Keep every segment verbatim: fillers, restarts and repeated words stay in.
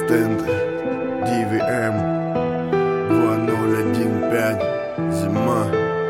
Эстента, ди ви эм два ноль один пять, зима.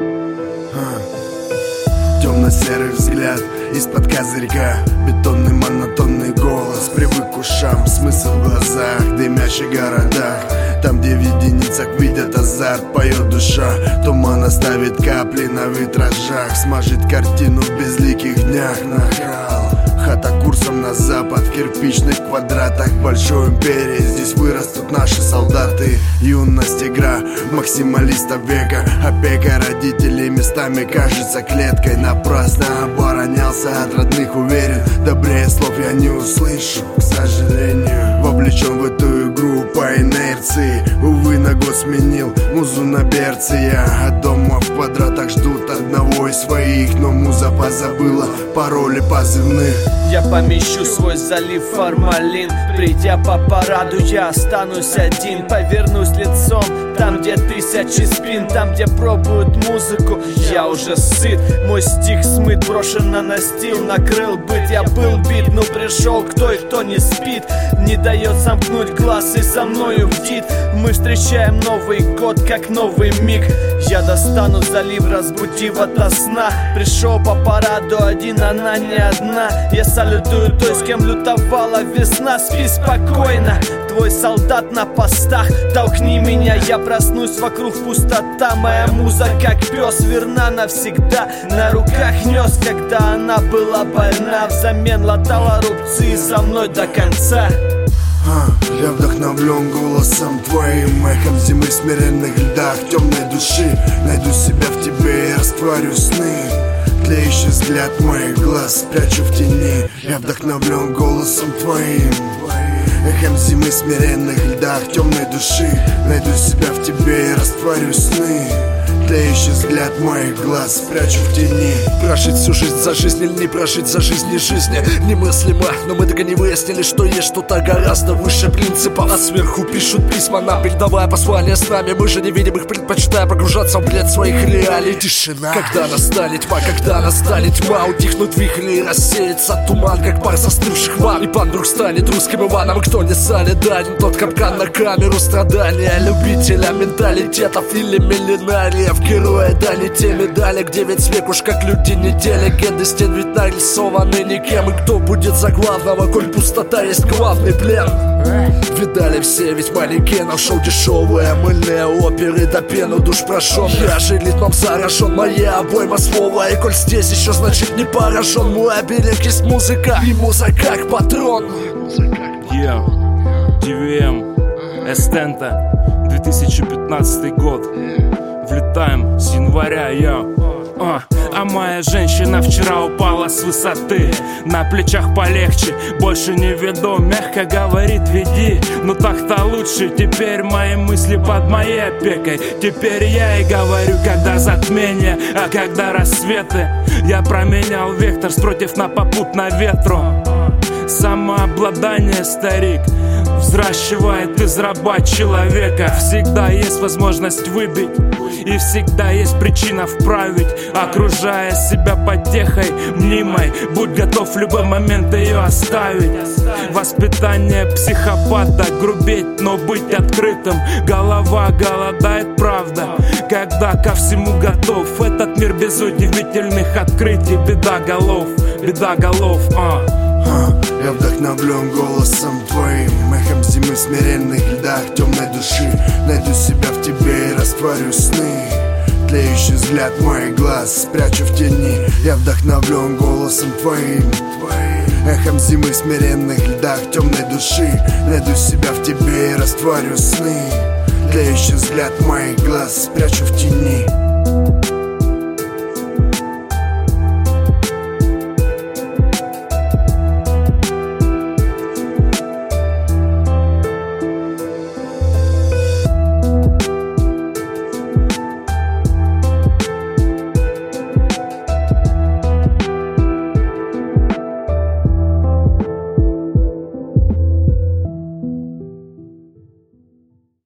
Темно-серый взгляд из-под козырька, бетонный монотонный голос. Привык к ушам, смысл в глазах, дымящих городах. Там, где в единицах видят азарт, поет душа. Туман оставит капли на витражах, смажет картину в безликих днях. Нахал, хата курсом на запад, в кирпичных квадратах большой империи. Здесь вырастут наши солдаты. Юность, игра максималиста века. Опека родителей местами кажется клеткой. Напрасно оборонялся от родных, уверен, добрее слов я не услышу, к сожалению. Вовлечен в эту игру по инерции. Увы, на год сменил музу на берцы. Я от дома в квадратах ждут одного из своих, но муза позабыла пароли позывных. Я помещу свой залив в формалин. Придя по параду, я останусь один. Повернусь лицом там, где тысячи спин. Там, где пробуют музыку, я уже сыт. Мой стих смыт, брошен на настил, накрыл быт. Я был бит, но пришел кто и кто не спит. Не дает сомкнуть глаз и со мною бдит. Мы встречаем Новый год, как новый миг. Я достану залив, разбудив ото сна. Пришел по параду один, она не одна. Я салютую той, с кем лютовала весна. Спи спокойно, твой солдат на постах. Толкни меня, я проснусь, вокруг пустота. Моя муза, как пес, верна навсегда. На руках нес, когда она была больна. Взамен латала рубцы со мной до конца. Я вдохновлен голосом твоим, эхом зимы в смиренных льдах темной души. Найду себя в тебе и растворю сны. Тлеющий взгляд моих глаз спрячу в тени. Я вдохновлен голосом твоим, эхом зимы в смиренных льдах темной души. Найду себя в тебе и растворю сны. Тлеющий взгляд моих глаз спрячу в тени. Прожить всю жизнь за жизнь или не прожить за жизнь и жизни немыслимо, но мы так и не выяснили, что есть что-то гораздо выше принципов. А сверху пишут письма нам, передавая послания с нами. Мы же не видим их, предпочитая погружаться в бред своих реалий. Тишина. Когда настанет тьма, когда настанет тьма, утихнут вихри и рассеется туман, как пар застывших ван. И пан вдруг станет русским Иваном. Кто не солидарен, тот капкан на камеру страдания. Любителя менталитетов или миллионариев. Герои дали те медали, где ведь век уж как люди недели. Легенды стен ведь нарисованы никем. И кто будет за главного, коль пустота есть главный плен? Видали все, ведь манекенов шоу дешевые, мыльные оперы до пену душ прошел. Я же ритмом заражен, моя обойма слова. И коль здесь еще, значит не поражен. Мой оберег есть музыка, и музыка как патрон. Yeah, ди ви эм, Эстента, две тысячи пятнадцатый год. Влетаем с января, я а, а моя женщина вчера упала с высоты. На плечах полегче, больше не веду. Мягко говорит, веди, ну так-то лучше. Теперь мои мысли под моей опекой. Теперь я и говорю, когда затмение, а когда рассветы. Я променял вектор с против на попутно ветру. Самообладание, старик, взращивает из раба человека. Всегда есть возможность выбить, и всегда есть причина вправить. Окружая себя потехой мнимой, будь готов в любой момент ее оставить. Воспитание психопата, грубеть, но быть открытым. Голова голодает, правда, когда ко всему готов. Этот мир без удивительных открытий. Беда голов, беда голов, а. Я вдохновлен голосом твоим, эхом зимы в смиренных льдах темной души. Найду себя в тебе и растворю сны. Тлеющий взгляд моих глаз спрячу в тени. Я вдохновлен голосом твоим, эхом зимы в смиренных льдах темной души. Найду себя в тебе и растворю сны. Тлеющий взгляд моих глаз спрячу в тени.